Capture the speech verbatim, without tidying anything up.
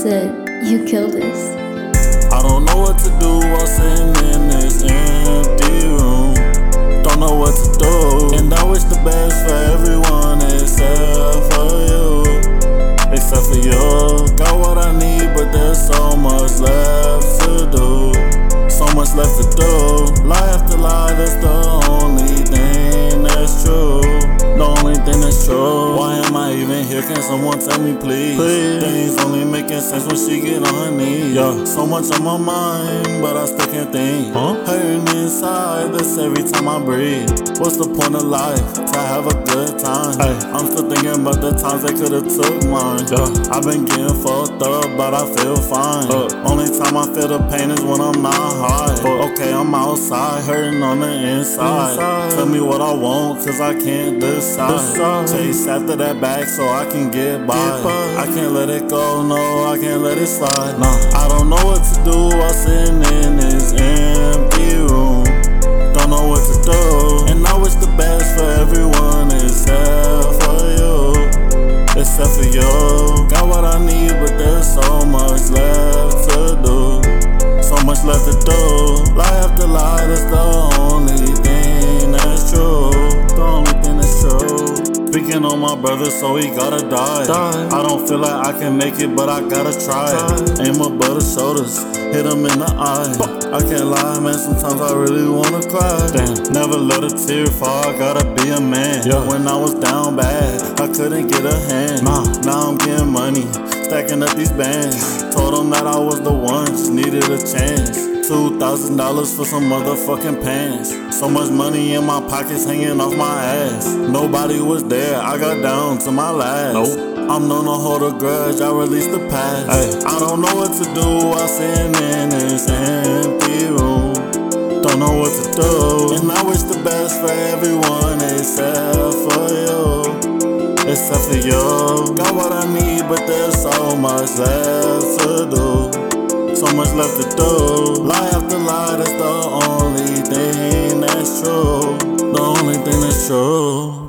said, "You killed us." I don't know what to do while sitting in this empty room. Don't know what to do, and I wish the best for everyone except for you. Except for you. Got what I need, but there's so much left to do. So much left to do. Lie after lie, that's the only thing that's true. The only thing that's true. Why am I even here? Can someone tell me please? please? Things only making sense when she get on her knees. Yeah. So much on my mind, but I still can't think. Huh? Hurting inside, that's every time I breathe. What's the point of life? To have a good time. Ay. I'm still thinking about the times they could've took mine. Yeah. I've been getting fucked up, but I feel fine. Uh. Only time I feel the pain is when I'm not high. But okay, I'm outside, hurting on the inside. inside. Tell me what I want, cause I can't decide. decide. Chase after that bag so I can get by. get by. I can't let it go, no, I can't let it slide. Nah. I don't know what to do while sitting in this empty room. Don't know what to do, and I wish the best for everyone except for you. Except for you. Got what I need, but there's so much left to do. So much left to do. Lie after lie, that's the only thing that's true. The only thing that's true. Speaking on my brother, so he gotta die. die. I don't feel like I can make it, but I gotta try. Die. Aim above the shoulders, hit him in the eye. I can't lie, man, sometimes I really wanna cry. Damn. Never let a tear fall, I gotta be a man. Yeah. When I was down bad, I couldn't get a hand. Nah. Now I'm getting money, stacking up these bands. Told them that I was the one, just needed a chance. Two thousand dollars for some motherfucking pants. So much money in my pockets hanging off my ass. Nobody was there, I got down to my last. Nope. I'm known to hold a grudge, I released the past. Ay. I don't know what to do while sitting in this empty room. Don't know what to do, and I wish the best for everyone except for you. Except for you. Got what I need, but there's so much left to do. So much left to do. Lie after lie, that's the only thing that's true. The only thing that's true.